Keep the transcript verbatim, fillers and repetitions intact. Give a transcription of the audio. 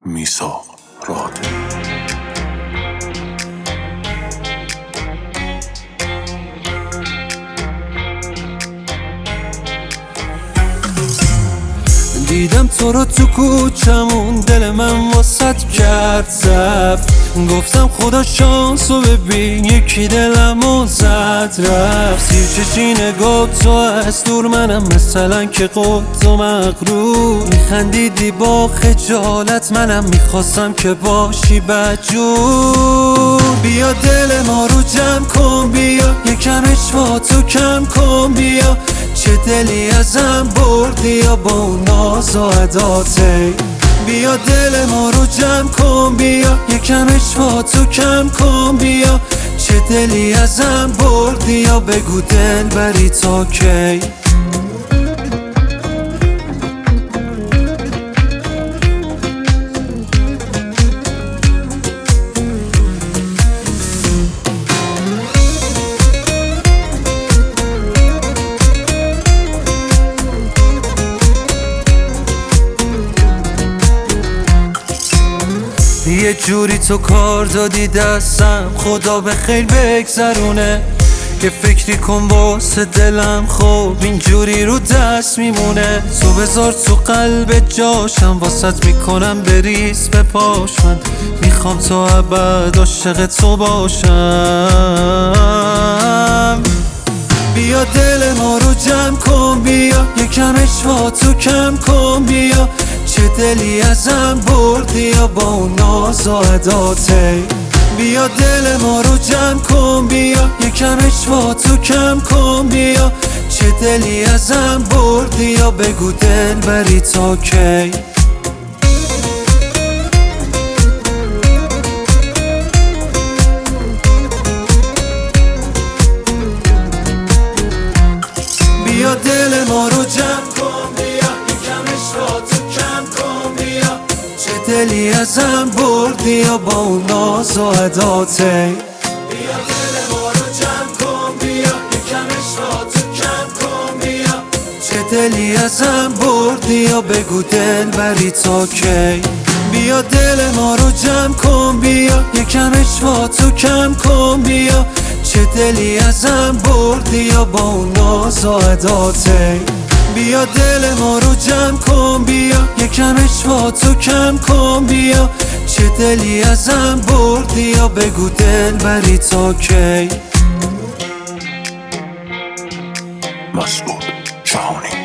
میثاق رادیو. دیدم تو رو تو کوچمون، دل من واسط کرد زفت. گفتم خدا شانسو ببین، یکی دلمو زد رفت. سیر چشی نگاه تو از دور، منم مثلا که قد و مغرور. میخندیدی با خجالت، منم میخواستم که باشی بدجور. بیا دل ما رو جمع کن، بیا یکم اشوا تو کم کن. بیا چه دلی ازم بردی یا با اون ناز و عداته. بیا دل ما رو جمع کن، بیا یکم اشوا تو کم کن. بیا چه دلی ازم بردی یا بگو دل بری تا کی. یه جوری تو کار دادی دستم، خدا به خیر بگذرونه. یه فکری کن واسه دلم، خب اینجوری رو دست میمونه. تو بذار تو قلب جاشم، واسط میکنم بریز به پاش. من میخوام تا ابد عاشق تو باشم. بیا دل ما رو جمع کن، بیا یکم اشوا تو کم کن. بیا چه دلی ازم بردی یا با اون ناز و عداته. بیا دل ما رو جمع کن، بیا یکم اشوا تو کم کن. بیا چه دلی ازم بردی یا بگو دل بری تا کی. بیا دل ما رو جمع کن، بیا یکم اشوا تو کم کن. بیا چه دلی ازم بردی یا با اون ناز و عداته. بیا دل ما رو جمع کن، بیا یکم اشوا تو کم کن. بیا چه دلی ازم بردی یا بگو دل بری تا کی. بیا دل ما رو جمع کن، بیا یکم اشوا تو کم کن. بیا چه دلی ازم بردی یا با اون ناز و عداته. بیا دل ما رو جمع کن، بیا یکم اشوا تو کم کن. بیا چه دلی ازم بردی یا بگو دل بری تا کی. مسعود جهانی.